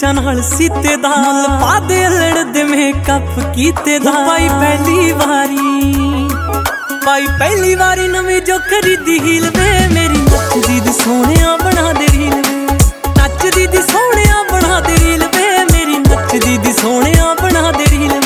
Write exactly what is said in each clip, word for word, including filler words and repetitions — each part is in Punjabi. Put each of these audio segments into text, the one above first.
ਕੱਚਾ ਨਾਲ ਸੀਤੇ ਦਾ ਮੁੱਲ ਪਾ ਦੇ ਅਲੜ ਦੇ ਮੇਕਅਪ ਕੀਤੇ ਦਾ ਪਾਈ ਪਹਿਲੀ ਵਾਰੀ ਪਾਈ ਪਹਿਲੀ ਵਾਰੀ ਨਵੀਂ ਜੋ ਖਰੀਦੀ ਹੀਲ ਵੇ ਮੇਰੀ ਨੱਚਦੀ ਦੀ ਸੋਹਣਿਆ ਬਣਾ ਦੇ ਰੀਲ ਵੇ ਨੱਚਦੀ ਦੀ ਸੋਹਣਿਆ ਬਣਾ ਦੇ ਰੀਲ ਵੇ ਮੇਰੀ ਨੱਚਦੀ ਦੀ ਸੋਹਣਿਆ ਬਣਾ ਦੇ ਰੀਲ ਵੇ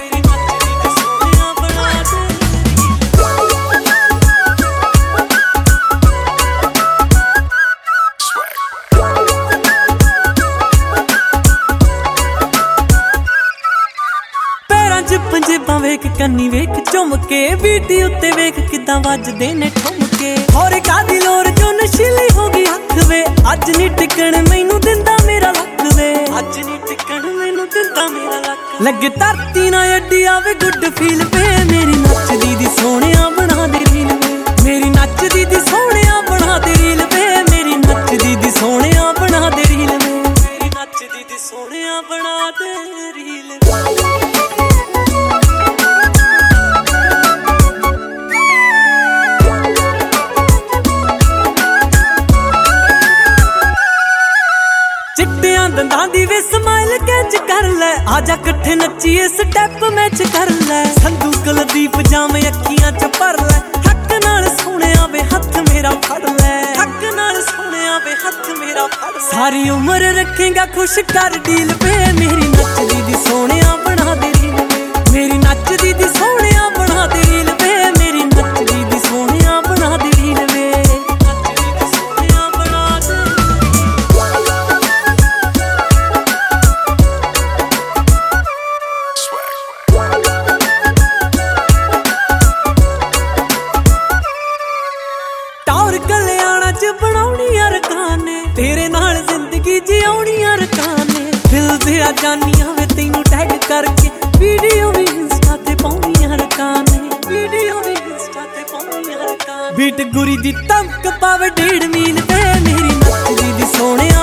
ਪੰਜੇਬਾਂ ਵੇਖ ਕੰਨੀ ਵੇਖ ਝੁੰਮ ਕੇ ਵੀਡੀ ਉੱਤੇ ਵੇਖ ਕਿਦਾਂ ਵੱਜਦੇ ਨੇ ਠੁਮਕੇ ਹੋਰ ਕਾਦੀ ਲੋਰ ਜੋ ਨਸ਼ੀਲੀ ਹੋ ਗਈ ਅੱਖ ਵੇ ਅੱਜ ਨੀ ਟਿਕਣ ਮੈਨੂੰ ਦਿੰਦਾ ਮੇਰਾ ਲੱਕ ਵੇ ਅੱਜ ਨੀ ਟਿਕਣ ਮੈਨੂੰ ਦਿੰਦਾ ਮੇਰਾ ਲੱਕ ਲੱਗੇ ਧਰਤੀ ਨਾ ਅੱਡੀ ਆਵੇ ਗੁੱਡ ਫੀਲ ਵੇ ਮੇਰੀ ਨੱਚਦੀ ਦੀ ਸੋਹਣਿਆ ਬਣਾ ਦੇ ਰੀਲ ਵੇ ਮੇਰੀ ਨੱਚਦੀ ਦੀ ਸੋਹਣਿਆ ਬਣਾ ਦੇ ਰੀਲ ਵੇ ਮੇਰੀ ਨੱਚਦੀ ਦੀ ਸੋਹਣਿਆ ਬਣਾ ਦੇ ਰੀਲ ਵੇ ਮੇਰੀ ਨੱਚਦੀ ਦੀ ਸੋਹਣਿਆ ਬਣਾ ਦੇ ਰੀਲ ਵੇ ਚਿੱਟਿਆਂ ਦੰਦਾਂ ਦੀ ਵੇ ਸਮਾਈਲ ਕੈਚ ਕਰ ਲੈ ਆਜਾ ਇਕੱਠੇ ਨੱਚੀਏ ਸਟੈਪ ਮੈਚ ਕਰ ਲੈ ਸੰਧੂ ਕੁਲਦੀਪ ਜਾਵੇਂ ਅੱਖੀਆਂ ਚ ਭਰ ਲੈ ਹੱਕ ਨਾਲ ਸੋਹਣਿਆ ਵੇ ਹੱਥ ਮੇਰਾ ਫੜ ਲੈ ਹੱਕ ਨਾਲ ਸੋਹਣਿਆ ਵੇ ਹੱਥ ਮੇਰਾ ਫੜ ਸਾਰੀ ਉਮਰ ਰੱਖੇਗਾ ਖੁਸ਼ ਕਰ ਡੀਲ ਵੇ ਮੇਰੀ ਨੱਚਦੀ ਦੀ ਸੋਹਣਿਆ ਬਣਾ ਦੇ ਰੀਲ ਵੇ ਮੇਰੀ ਨੱਚਦੀ ਦੀ ਸੋਹਣਿਆ ਬਣਾ ਦੇ ਰੀਲ ਵੇ ਮੇਰੀ ਨੱਚਦੀ ਦੀ ਸੋਹਣਿਆ ਬਣਾ ਦੇ ਰੀਲ ਵੇ ਕਲਿਆਣਾ ਚ ਬਣਾਉਣੀ ਅਰਕਾਨ ਨੇ ਤੇਰੇ ਨਾਲ ਜ਼ਿੰਦਗੀ ਜਿਉਣੀ ਅਰਕਾਨ ਨੇ ਦਿਲ ਦੇ ਆ ਜਾਨੀਆਂ ਵੇ ਤੈਨੂੰ ਟੈਗ ਕਰਕੇ ਵੀਡੀਓ ਵੀ ਇੰਸਟਾ ਤੇ ਪਾਉਣੀ ਅਰਕਾਨ ਨੇ ਵੀਡੀਓ ਵੀ ਇੰਸਟਾ ਤੇ ਪਾਉਣੀ ਅਰਕਾਨ ਬੀਟ ਗੁਰੀ ਦੀ ਧਮਕ ਪਾਵੇ ਡੇਢ ਮੀਲ ਵੇ ਮੇਰੀ ਨੱਚਦੀ ਦੀ ਸੋਹਣਿਆ